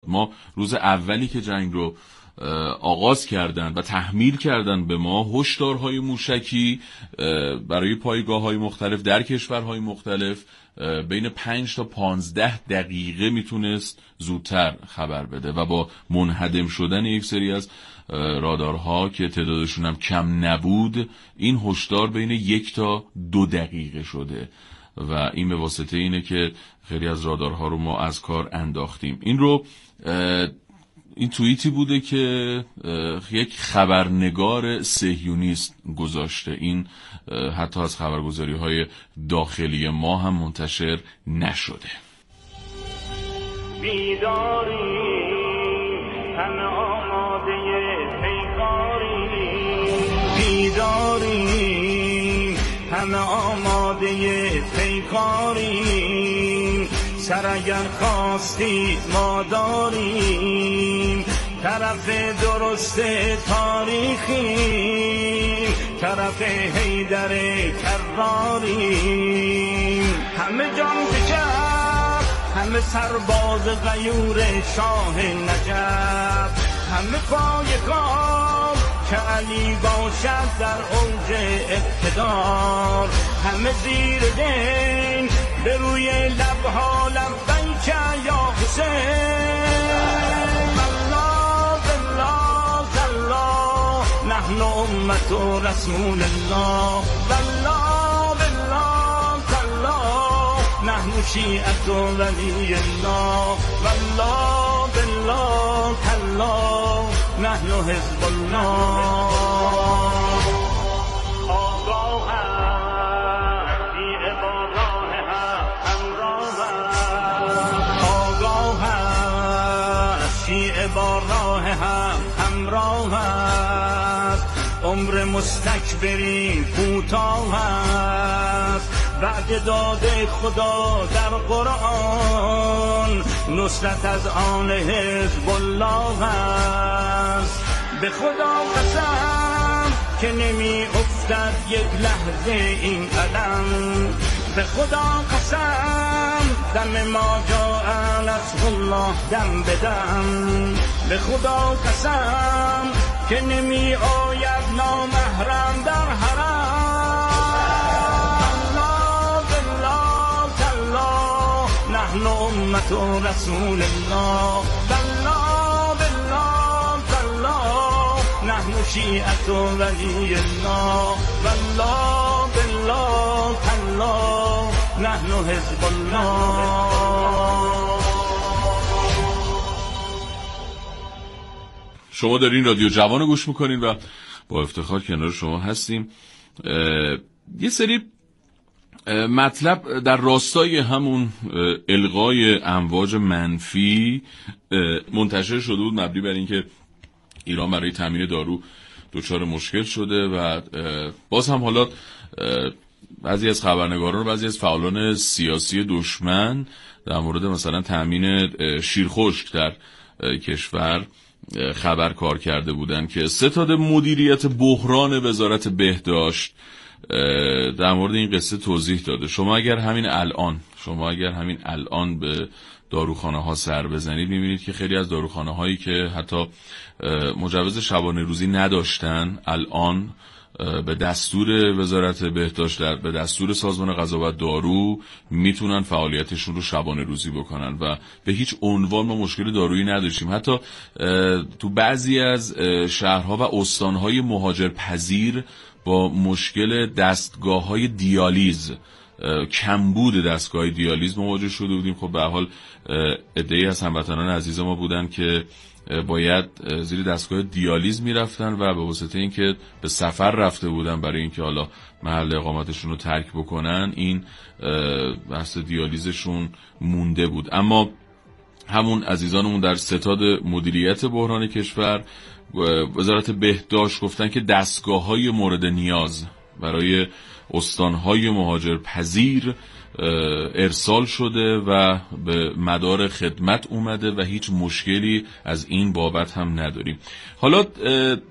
ما روز اولی که جنگ رو آغاز کردن و تحمیل کردن به ما هشدارهای موشکی برای پایگاه‌های مختلف در کشورهای مختلف بین 5 تا 15 دقیقه میتونست زودتر خبر بده و با منهدم شدن یک سری از رادارها که تعدادشون هم کم نبود، این هشدار بین 1 تا 2 دقیقه شده و این به واسطه اینه که خیلی از رادارها رو ما از کار انداختیم. این توییتی بوده که یک خبرنگار صهیونیست گذاشته. این حتی از خبرگزاری‌های داخلی ما هم منتشر نشده. بیداری همه آماده پیکاری، بیداری همه آماده پیکاری، سر اگر خواستید ما داریم، طرف درست تاریخیم، طرف حیدر کراریم، همه جان بجب، همه سرباز غیور شاه نجف، همه پای کار که علی باشد در اوج اقتدار، همه زیر دین به روی لبها لبیک یا حسین، الله بالله الله نحن امت رسول الله، والله بالله الله نحن شیعة ولی الله، والله بالله الله نحن حزب الله. با راه هم همراه است، عمر مستکبرین کوتاه است، وعده داده خدا در قرآن، نصرت از آن حزب الله است. به خدا قسم که نمی افتد یک لحظه این علم، به خدا قسم دم ما جا نصر الله دم بدم، به خدا قسم که نمی آید نامحرم در حرم، الله بالله تالله نحن امت رسول الله، والله بالله تالله نحن شیعة ولی الله، والله بالله تالله نحن حزب الله. شما دارین رادیو جوان گوش میکنین و با افتخار کنار شما هستیم. یه سری مطلب در راستای همون الغای امواج منفی منتشر شده بود، مبنی بر اینکه ایران برای تامین دارو دچار مشکل شده و باز هم حالا بعضی از خبرنگاران و بعضی از فعالان سیاسی دشمن در مورد مثلا تامین شیرخشک در کشور خبر کار کرده بودن که ستاد مدیریت بحران وزارت بهداشت در مورد این قصه توضیح داده. شما اگر همین الان به داروخانه ها سر بزنید میبینید که خیلی از داروخانه هایی که حتی مجوز شبانه روزی نداشتن الان به دستور وزارت بهداشت به دستور سازمان غذا و دارو میتونن فعالیتشون رو شبانه روزی بکنن و به هیچ عنوان ما مشکل دارویی نداشتیم. حتی تو بعضی از شهرها و استانهای مهاجرپذیر با مشکل دستگاه‌های دیالیز، کمبود دستگاه دیالیز مواجه شده بودیم. خب به هر حال عده‌ای از هموطنان عزیز ما بودن که باید زیر دستگاه دیالیز میرفتن و به واسطه اینکه به سفر رفته بودن برای اینکه حالا محل اقامتشون رو ترک بکنن، این بحث دیالیزشون مونده بود. اما همون عزیزانمون در ستاد مدیریت بحران کشور وزارت بهداشت گفتن که دستگاه‌های مورد نیاز برای استان‌های مهاجرپذیر ارسال شده و به مدار خدمت اومده و هیچ مشکلی از این بابت هم نداریم. حالا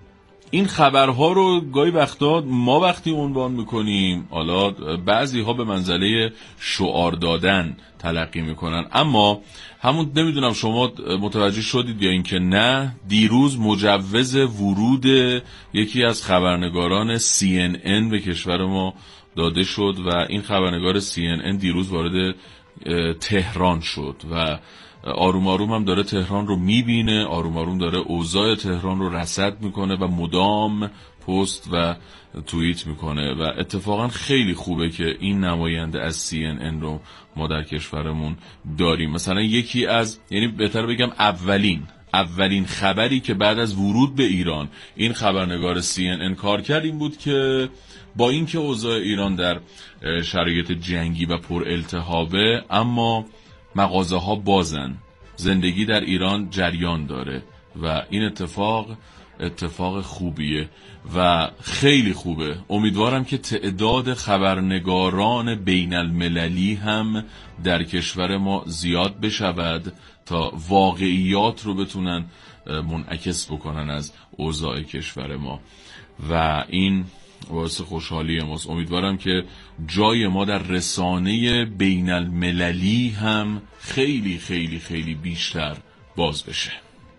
این خبرها رو گاهی وقتا ما وقتی عنوان میکنیم، حالا بعضی ها به منزله شعار دادن تلقی میکنن، اما همون نمیدونم شما متوجه شدید یا اینکه نه، دیروز مجوز ورود یکی از خبرنگاران CNN به کشور ما داده شد و این خبرنگار CNN دیروز وارد تهران شد و آروم آروم هم داره تهران رو میبینه، آروم آروم داره اوضاع تهران رو رصد میکنه و مدام پست و توییت میکنه و اتفاقا خیلی خوبه که این نماینده از CNN رو ما در کشورمون داریم. مثلا یکی از، یعنی بهتر بگم اولین خبری که بعد از ورود به ایران این خبرنگار CNN کار کرد این بود که با اینکه اوضاع ایران در شرایط جنگی و پر التهابه اما مغازه ها بازن، زندگی در ایران جریان داره و این اتفاق خوبیه و خیلی خوبه. امیدوارم که تعداد خبرنگاران بین المللی هم در کشور ما زیاد بشود تا واقعیات رو بتونن منعکس بکنن از اوضاع کشور ما و این باعث خوشحالی ماست. امیدوارم که جای ما در رسانه بین المللی هم خیلی خیلی خیلی بیشتر باز بشه.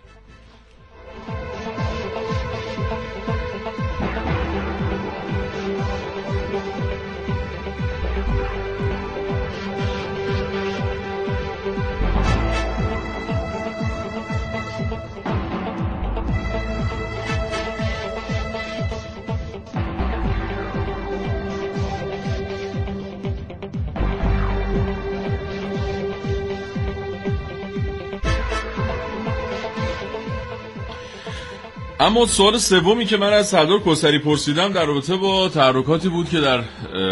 اما سوال سومی که من از سردار کوثری پرسیدم در رابطه با تحرکاتی بود که در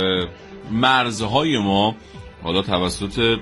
مرزهای ما حالا توسط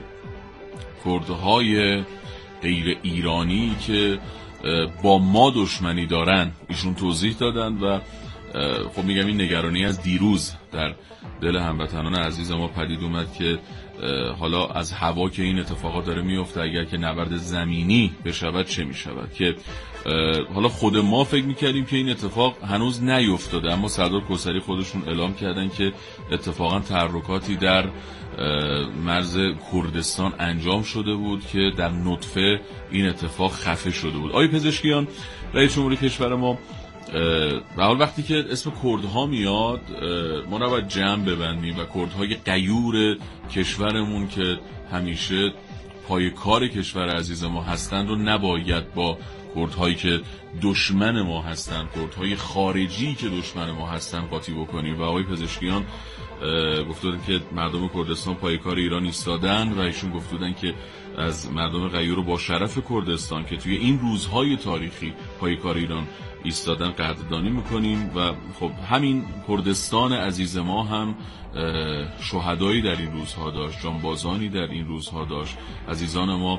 کردهای غیر ایرانی که با ما دشمنی دارن ایشون توضیح دادن و خب میگم این نگرانی از دیروز در دل هموطنان عزیز ما پدید اومد که حالا از هوا که این اتفاقات داره میفته اگر که نبرد زمینی بشود چه میشود، که حالا خود ما فکر میکردیم که این اتفاق هنوز نیفتاده، اما سردار کوثری خودشون اعلام کردن که اتفاقا تحرکاتی در مرز کردستان انجام شده بود که در نطفه این اتفاق خفه شده بود. آقای پزشکیان، رئیس جمهوری کشور ما، به حال وقتی که اسم کردها میاد ما نباید جمع ببندیم و کردهای غیور کشورمون که همیشه پای کار کشور عزیز ما هستند رو نباید با کردهایی که دشمن ما هستند، کردهای خارجی که دشمن ما هستند قاطی بکنیم. و آقای پزشکیان گفتن که مردم کردستان پای کار ایران ایستادن و ایشون گفتن که از مردم غیور با شرف کردستان که توی این روزهای تاریخی پای کار ایران ایستادن قدردانی میکنیم و خب همین کردستان عزیز ما هم شهدایی در این روزها داشت، جانبازانی در این روزها داشت. عزیزان ما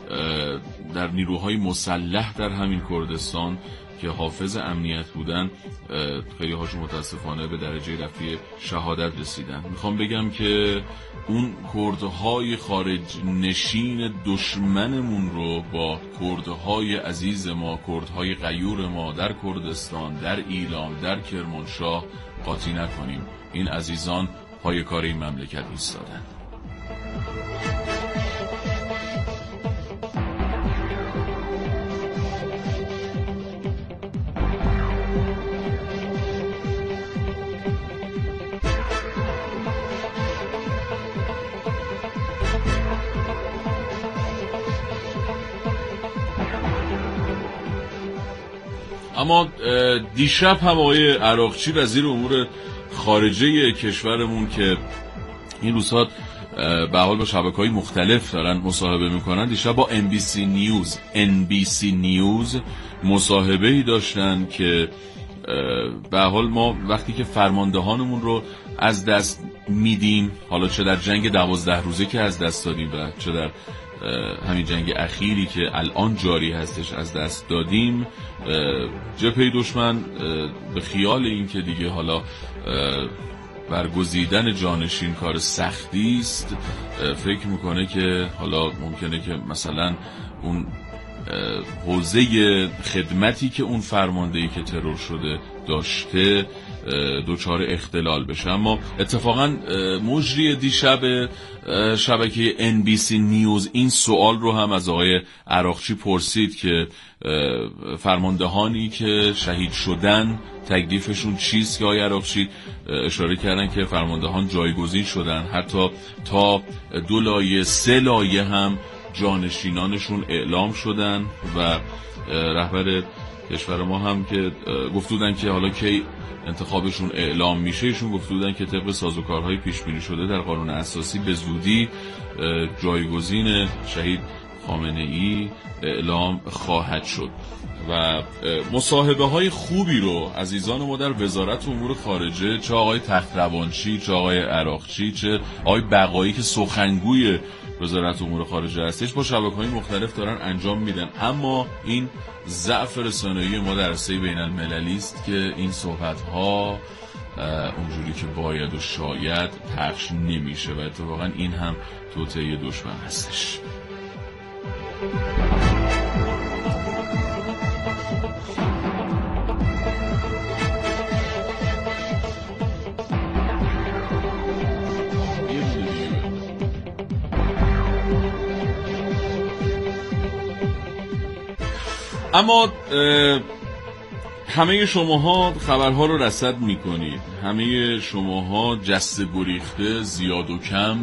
در نیروهای مسلح در همین کردستان که حافظ امنیت بودن خیلی هاشون متاسفانه به درجه رفیع شهادت رسیدن. میخوام بگم که اون کردهای خارج نشین دشمنمون رو با کردهای عزیز ما، کردهای غیور ما در کردستان، در ایلام، در کرمانشاه قاطی نکنیم. این عزیزان پای کار این مملکت ایستادن. اما دیشب هم آقای عراقچی وزیر امور خارجه کشورمون که این روزها به حال با شبکه‌های مختلف دارن مصاحبه میکنن، دیشب با NBC نیوز مصاحبه‌ای داشتن که به حال ما وقتی که فرماندهانمون رو از دست میدیم، حالا چه در جنگ 12 روزه که از دست دادیم و چه در همین جنگ اخیری که الان جاری هستش از دست دادیم، جبهه دشمن به خیال این که دیگه حالا برگزیدن جانشین کار سختی است، فکر میکنه که حالا ممکنه که مثلا اون حوزه خدمتی که اون فرماندهی که ترور شده داشته دچار اختلال بشه. اما اتفاقا مجری دیشب شبکه NBC نیوز این سوال رو هم از آقای عراقچی پرسید که فرماندهانی که شهید شدن تکلیفشون چیست، که آقای عراقچی اشاره کردن که فرماندهان جایگزین شدن، حتی تا 2 لایه 3 لایه هم جانشینانشون اعلام شدن و رهبر کشور ما هم که گفتودن که حالا کی انتخابشون اعلام میشه، ایشون گفتودن که طبق سازوکارهای پیش بینی شده در قانون اساسی به زودی جایگزین شهید خامنه‌ای اعلام خواهد شد. و مصاحبه های خوبی رو عزیزان ما در وزارت امور خارجه، چه آقای تخت‌روانچی، چه آقای عراقچی، چه آقای بقایی که سخنگوی وزارت امور خارجه هستش، با شبکه‌های مختلف دارن انجام میدن. اما این ضعف رسانه‌ای ما در عرصه بین‌المللی است که این صحبت‌ها اونجوری که باید و شاید پخش نمیشه و اتفاقا این هم توطئه دشمن هستش. اما همه شماها خبرها رو رصد میکنید، همه شماها جسته گریخته زیاد و کم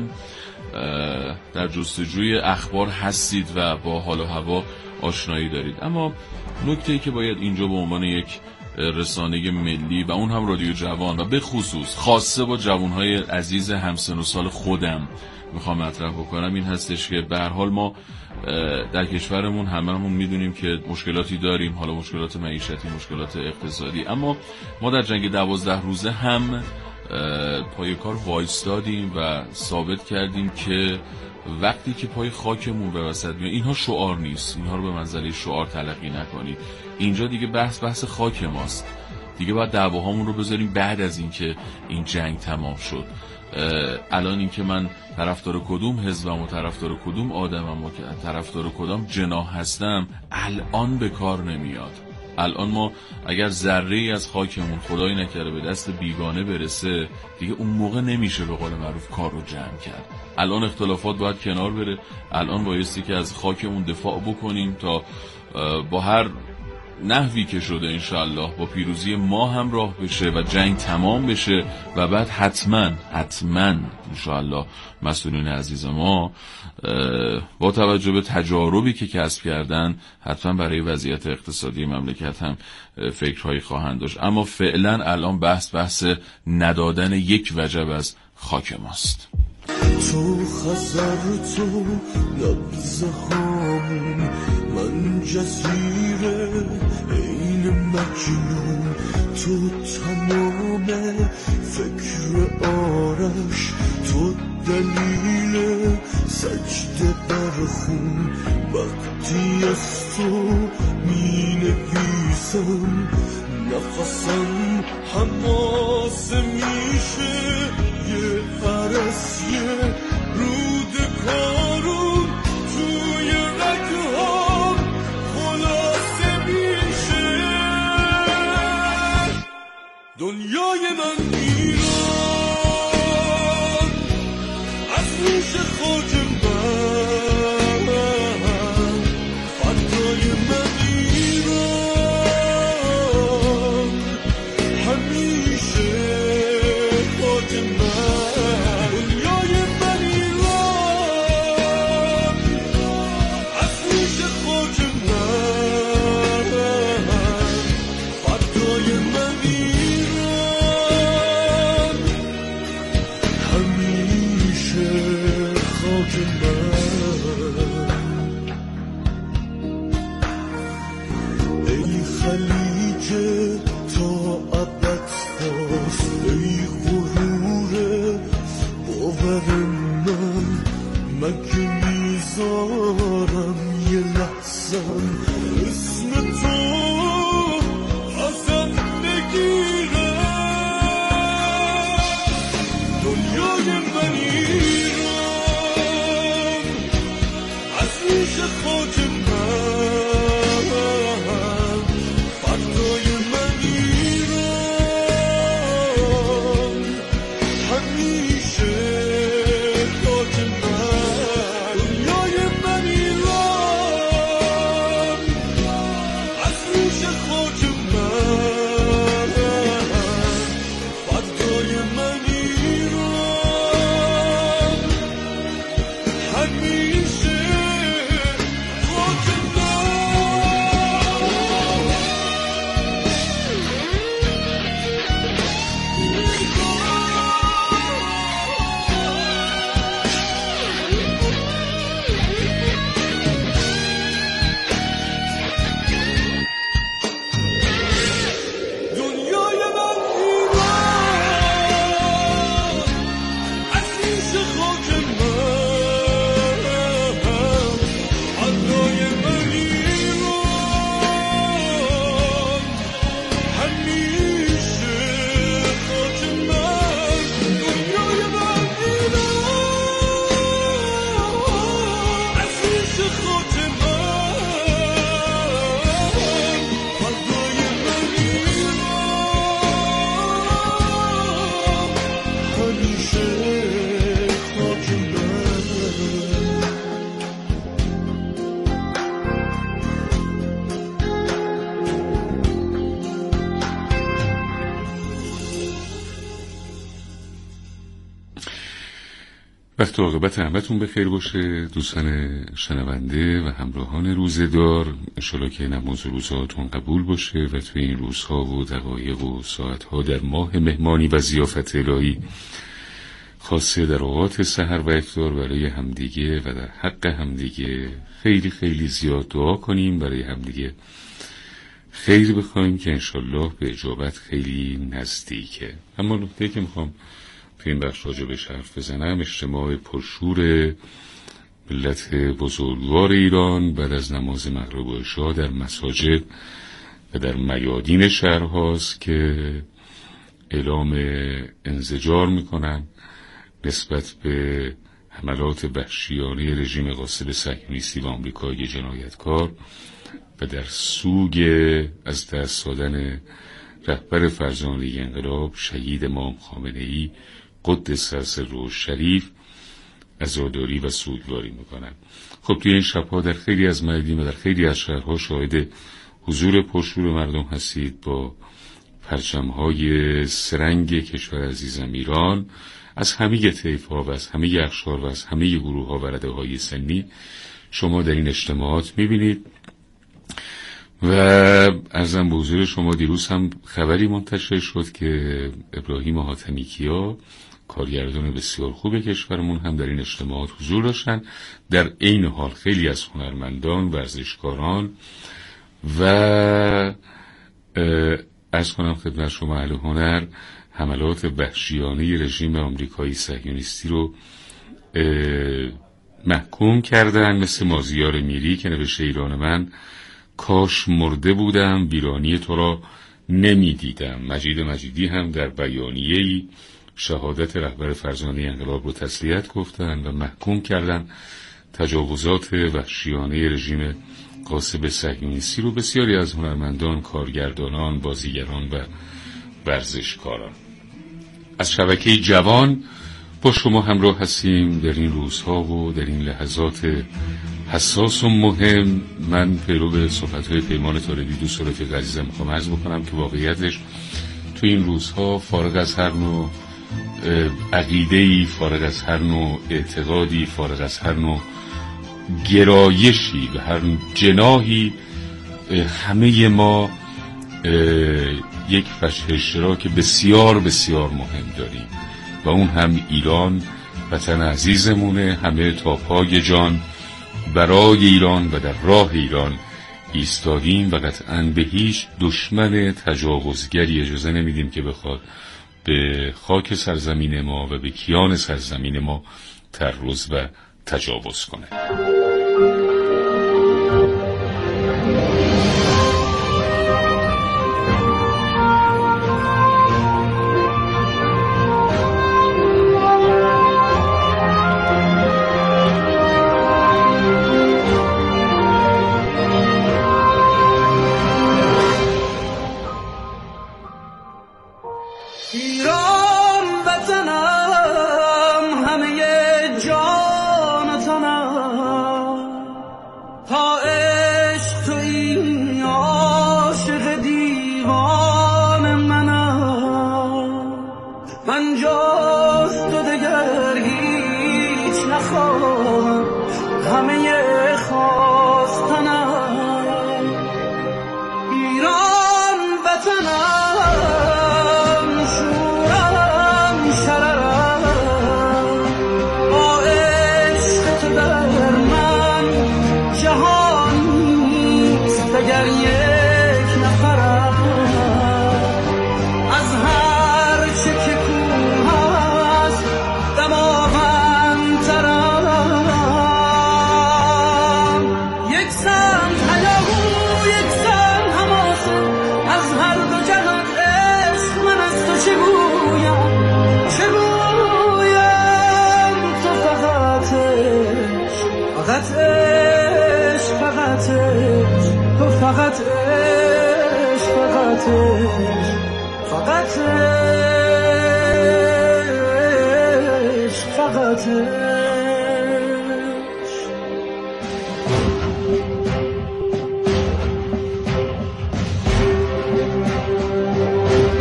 در جستجوی اخبار هستید و با حال و هوا آشنایی دارید. اما نکته‌ای که باید اینجا به عنوان یک رسانه ملی و اون هم رادیو جوان و به خصوص خاصه با جوانهای عزیز همسن و سال خودم میخوام مطرح بکنم این هستش که به هر حال ما در کشورمون هممون میدونیم که مشکلاتی داریم، حالا مشکلات معیشتی، مشکلات اقتصادی، اما ما در جنگ 12 روزه هم پای کار وایستادیم و ثابت کردیم که وقتی که پای خاکمون به وسط میاد، اینها شعار نیست، اینها رو به منزله شعار تلقی نکنید. اینجا دیگه بحث خاک ماست. دیگه باید دعواهامون رو بذاریم بعد از اینکه این جنگ تمام شد. الان این که من طرفدار کدوم حزبم و طرفدار کدوم آدمم و طرفدار کدام جناح هستم الان به کار نمیاد. الان ما اگر ذره‌ای از خاکمون خدای نکرده به دست بیگانه برسه، دیگه اون موقع نمیشه به قول معروف کار رو جمع کرد. الان اختلافات باید کنار بره. الان بایستی که از خاکمون دفاع بکنیم تا با هر نحوی که شده انشالله با پیروزی ما هم راه بشه و جنگ تمام بشه و بعد حتما انشالله مسئولین عزیز ما با توجه به تجاربی که کسب کردن حتما برای وضعیت اقتصادی مملکت هم فکرهایی خواهند داشت. اما فعلا الان بحث ندادن یک وجب از خاک ماست. تو خزر تو نبض هامون، من جزیره این مجنون، تو تمام فکر آرش، تو دلیل سجده بر خون. وقتی از تو می نویسم نفسم حماسه میشه، یه فرسیه رود کارون توی رگهام خلاصه میشه. دنیای من ایران از روش خاک من، فردای من ایران همیشه خاک من. دنیای من ایران از روش خاک من، فردای من ایران همیشه خاک من. ای خلیج تا ابد فاس، ای غرور باور من، مگه میذارم یه لحظم اسم تو ازت بگیرم. دنیای من ایران از روش خاک من، وقت و عاقبت همتون بخیر باشه دوستان شنونده و همراهان روزه‌دار. انشالله که نماز و روزهاتون قبول باشه و توی این روزها و دقایق و ساعتها در ماه مهمانی و ضیافت الهی خاصه در اوقات سحر و افطار برای همدیگه و در حق همدیگه خیلی خیلی زیاد دعا کنیم، برای همدیگه خیر بخوایم که انشالله به اجابت خیلی نزدیکه. اما نکته که میخوام تو این بخش راجبش حرف بزنم، اجتماع پرشور ملت بزرگوار ایران بعد از نماز مغرب و عشا در مساجد و در میادین شهرهاست که اعلام انزجار میکنن نسبت به حملات وحشیانه رژیم غاصب صهیونیستی و آمریکایی جنایتکار و در سوگ از دست دادن رهبر فرزانه انقلاب شهید امام خامنه‌ای قدس سره شریف عزاداری و سوگواری میکنن. خب توی این شبها در خیلی از میادین و در خیلی از شهرها شاهد حضور پرشور مردم هستید با پرچم‌های سرنگ کشور عزیزم ایران از همه طیف‌ها و از همه اقشار و از همه گروه‌ها و رده‌های سنی شما در این اجتماعات می‌بینید. و عرضم به حضور شما دیروز هم خبری منتشر شد که ابراهیم حاتمیکیا کارگردان بسیار خوب کشورمون هم در این اجتماعات حضور داشتن. در عین حال خیلی از هنرمندان، ورزشکاران و عرض کنم خدمت شما اهل هنر حملات وحشیانه رژیم آمریکایی صهیونیستی رو محکوم کردن، مثل مازیار میری که نوشته ایران من کاش مرده بودم ویرانی تو را نمیدیدم. مجید مجیدی هم در بیانیه‌ای شهادت رهبر فرزانه انقلاب رو تسلیت گفتن و محکوم کردن تجاوزات وحشیانه رژیم غاصب صهیونیستی رو بسیاری از هنرمندان، کارگردانان، بازیگران و ورزشکاران. از شبکه جوان با شما همراه هستیم در این روزها و در این لحظات حساس و مهم. من پیرو صحبت‌های پیمان طالبی دوست و رفیق عزیزم میخوام عرض بکنم که واقعیتش تو این روزها فارغ از هر نوع عقیده‌ای، فارغ از هر نوع اعتقادی، فارغ از هر نوع گرایشی و هر جناحی، همه ما یک وجه اشتراک بسیار بسیار مهم داریم و اون هم ایران، وطن عزیزمونه. همه تا پای جان برای ایران و در راه ایران ایستادیم و قطعاً به هیچ دشمن تجاوزگری اجازه نمیدیم که بخواد به خاک سرزمین ما و به کیان سرزمین ما تعرض و تجاوز کنه.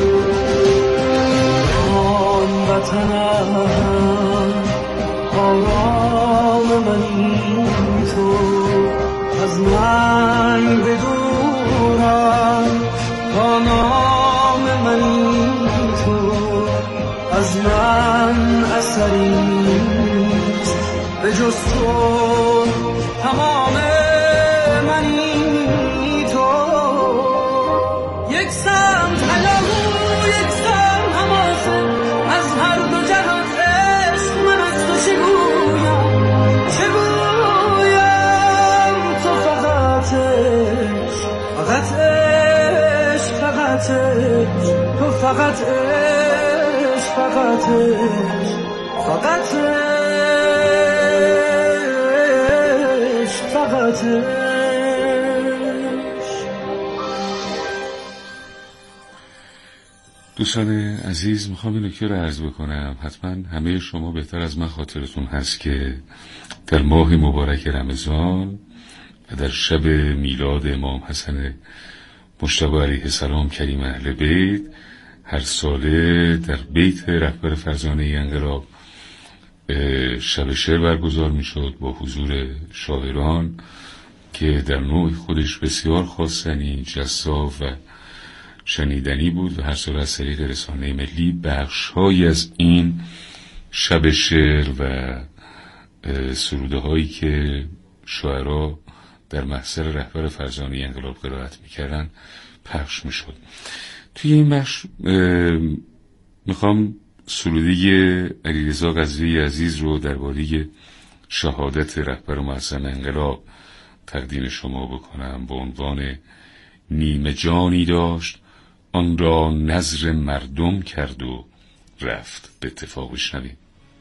وطنم برتریست، به جز تو تمام منی تو. یک سمت هلاو یک سمت حماسه، از هر دو جهان عشق من از تو چه گویم چه گویم. تو فقط عشق فقط عشق فقط عشق، تو فقط عشق فقط عشق فقط عشق فقط عشق. دوستان عزیز، میخوام این نکته رو عرض بکنم. حتما همه شما بهتر از من خاطرتون هست که در ماه مبارک رمضان و در شب میلاد امام حسن مجتبی علیه السلام کریم اهل بیت، هر ساله در بیت رهبر فرزانه انقلاب شب شعر برگزار میشد با حضور شاعران که در نوع خودش بسیار خواستنی، جذاب و شنیدنی بود و هر سال از طریق رسانه ملی بخش‌هایی از این شب شعر و سروده هایی که شاعرها در محضر رهبر فرزانه انقلاب قرائت میکردن پخش میشد. توی این بخش میخوام سروده علیرضا قضوی عزیز رو درباره شهادت رهبر معظم انقلاب تقدیم شما بکنم با عنوان نیمه جانی داشت آن را نذر مردم کرد و رفت. به اتفاق بشنویم.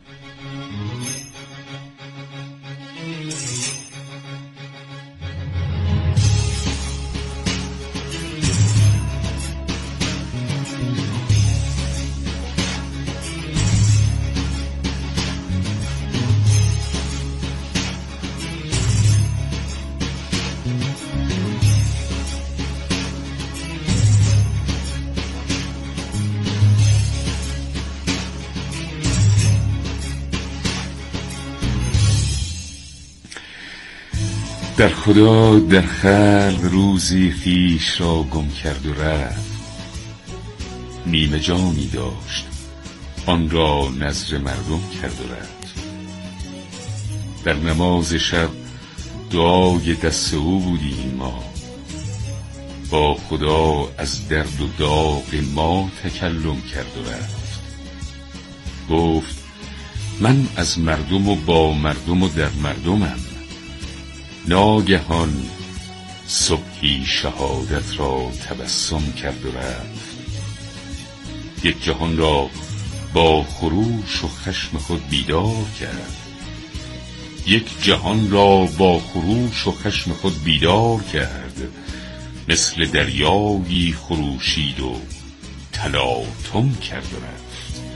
در خدا در خلق روزی خویش را گم کرد و رفت، نیمه جانی داشت آن را نذر مردم کرد و رفت. در نماز شب دعای دست او بودیم ما، با خدا از درد و داغ ما تکلم کرد و رفت. گفت من از مردم و با مردم و در مردمم، ناگهان صبحی شهادت را تبسم کرد و رفت. یک جهان را با خروش و خشم خود بیدار کرد، یک جهان را با خروش و خشم خود بیدار کرد. مثل دریایی خروشید و تلاطم کرد و رفت.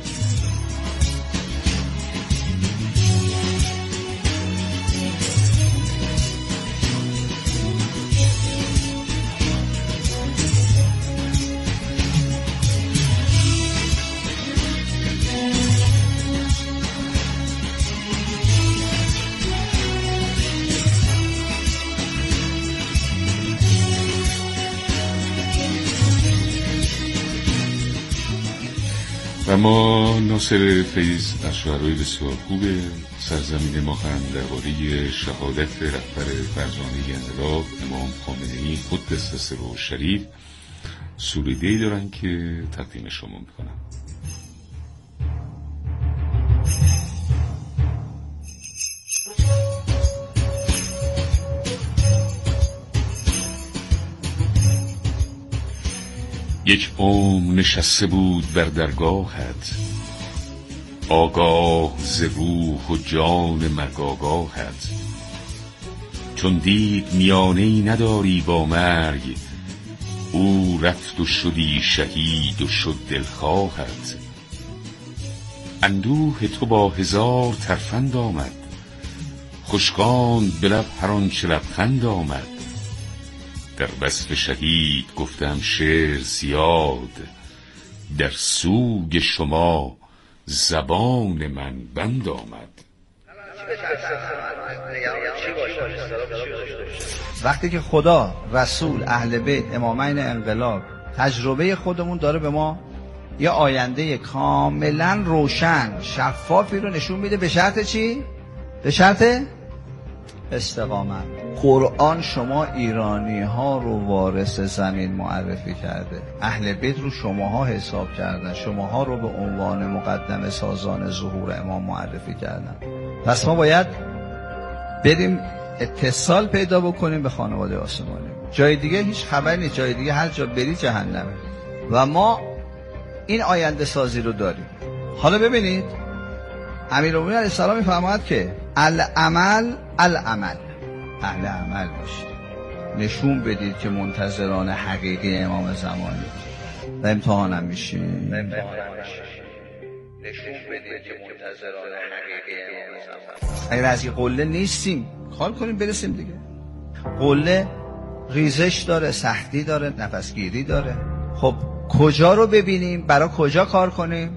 و ما ناصر فیض از شعرهای بسیار خوب سرزمین ما هم درباره شهادت رهبر فرزانه انقلاب امام خامنه‌ای قدس سره شریف سروده‌ای دارن که تقدیم شما میکنم. یک عمر نشسته بود بر درگاهت، آگاه ز روح و جان مرگ آگاهت. چون دید میانه‌ای نداری با مرگ، او رفت و شدی شهید و شد دلخواهت. اندوه تو با هزار ترفند آمد، خشکاند به لب هر آنچه لبخند آمد. در وصف شهید گفتم شعر زیاد، در سوگ شما زبان من بند آمد. وقتی که خدا، رسول، اهل بیت، امامین انقلاب تجربه خودمون داره به ما یه آینده کاملا روشن شفافی رو نشون میده. به شرط چی؟ به شرط استقامت. قرآن شما ایرانی ها رو وارث زمین معرفی کرده، اهل بیت رو شماها حساب کردن، شماها رو به عنوان مقدم سازان ظهور امام معرفی کردن. پس ما باید بریم اتصال پیدا بکنیم به خانواده آسمانی. جای دیگه هیچ خبری نیست، جای دیگه هر جا بری جهنمه و ما این آینده سازی رو داریم. حالا ببینید امیرالمومنین علیه السلام میفرماید که العمل اهل عمل باشید، نشون بدید که منتظران حقیقی امام زمانی و امتحانم میشید. نشون بدید که منتظران حقیقی امام زمانی. اگر از این قله نیستیم کار کنیم برسیم دیگه. قله ریزش داره، سختی داره، نفسگیری داره. خب کجا رو ببینیم؟ برای کجا کار کنیم؟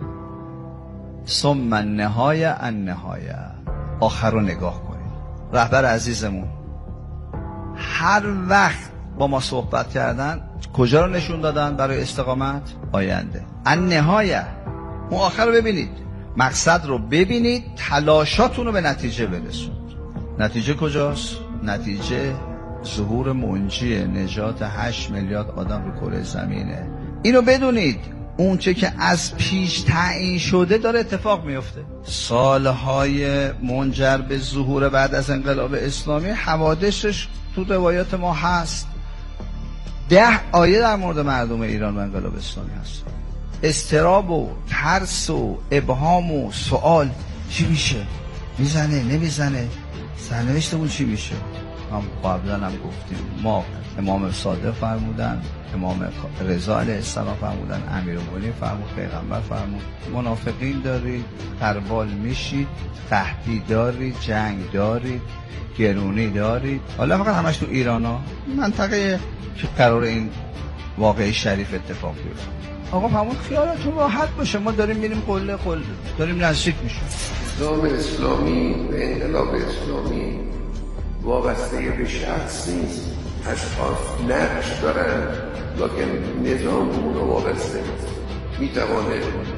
ثم النهایه النهایه، آخر رو نگاه کنیم. رهبر عزیزمون هر وقت با ما صحبت کردن کجا رو نشون دادن برای استقامت؟ آینده. النهایه، اون آخر رو ببینید، مقصد رو ببینید، تلاشاتون رو به نتیجه برسونید. نتیجه کجاست؟ نتیجه ظهور منجی نجات 8 میلیارد آدم رو کره زمینه. اینو بدونید، اون چه که از پیش تعیین شده داره اتفاق میفته. سالهای منجر به ظهور بعد از انقلاب اسلامی حوادثش تو روایات ما هست. 10 آیه در مورد مردم ایران و انقلاب اسلامی هست. اضطراب و ترس و ابهام و سوال، چی میشه؟ میزنه نمیزنه؟ سرنوشتمون چی میشه؟ هم قبلا هم گفتیم، ما امام صادق فرمودن، امام رضا علیه السلام فرمودن، امیرالمومنین فرمود، پیغمبر فرمود. منافقین دارید، تربال میشید، قحطی دارید، جنگ دارید، گرونی دارید. حالا فقط همش تو ایران ها، منطقه که قرار این واقعی شریف اتفاق بیفته. آقا فرمود خیالتون راحت باشه، ما داریم میریم قله داریم نزدیک میشیم. نظام اسلامی و انقلاب اسلامی وابسته به شخص نیست، اشخاص نقش دارن لکن نظام اون رو وابسته نیست. میتوانه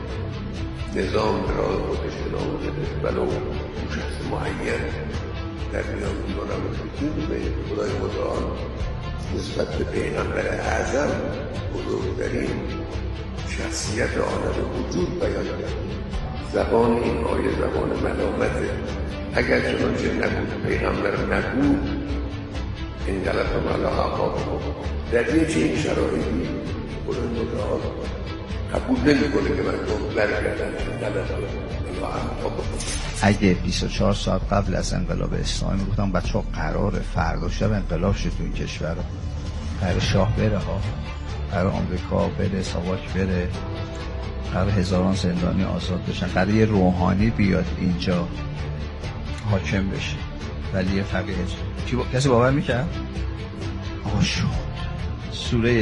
نظام را خودش ادامه بده ولو شخص معین در میان ایران رو به خدای متعال نسبت به پیغمبر اعظم بزرگترین شخصیت عالم وجود بیان کرد. زبان این آیه زبان ملامته. اگر چنانچه نبود، پیغمبر نبود، این غلط مالا حقا در یه چنین شرایطی خدای متعال قبول نمی‌کنه که مردم برگردن غلط مالا حقا. اگه 24 ساعت قبل از انقلاب اسلامی گفتم بچه‌ها قراره فردا شب انقلاب شه تو این کشور، قرار شاه بره ها، قرار آمریکا بره، ساواک بره، قرار هزاران زندانی آزاد بشن، قرار یه روحانی بیاد اینجا حاکم بشه، ولی یه فقیه کسی باور میکرد؟ آقا شد سوره